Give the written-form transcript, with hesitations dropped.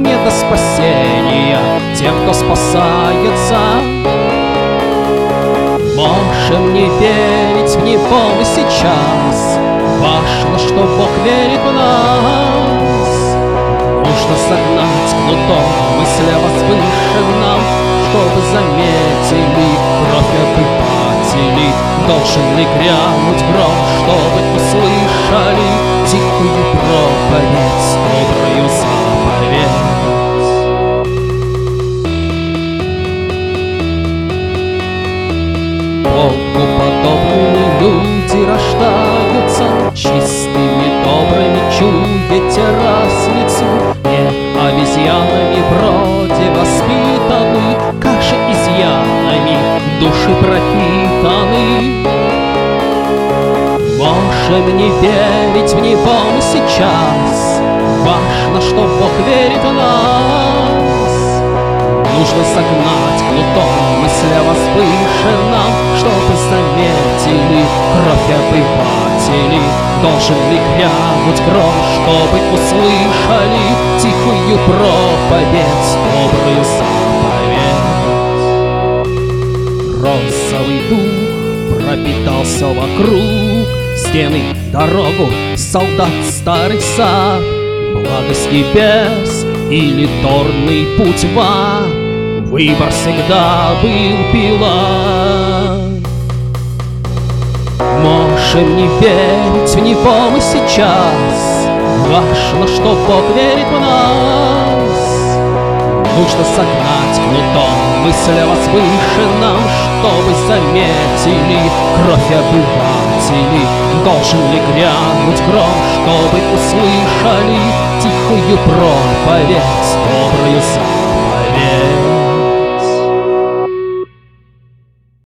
не до спасения тем, кто спасается. Можем не верить в Него мы сейчас, важно, что Бог верит в нас. Нужно согнать кнутом мысль о возвышенном, чтобы заметили кровь обывателей. Должен ли грянуть гром, чтобы услышали тихую проповедь, добрую заповедь? Богу подобные люди рождаются, чистыми, добрыми, чуете разницу? Не обезьянами вроде воспитаны, как же изъянами души пропитаны. Можем не верить в Него мы сейчас, важно, что Бог верит в нас. Нужно согнать кнутом мысль о возвышенном, чтобы заметили кровь обывателей. Должен ли грянуть гром, чтобы услышали тихую проповедь, добрую заповедь? Розовый дух пропитался вокруг, стены, дорогу, солдат, старый сад, благость небес или торный путь в ад. Выбор всегда был Пилат. Можем не верить в Него мы сейчас, важно, что Бог верит в нас. Нужно согнать кнутом мысль о возвышенном, чтобы заметили кровь обывателей. Должен ли грянуть гром, чтобы услышали тихую проповедь, добрую заповедь?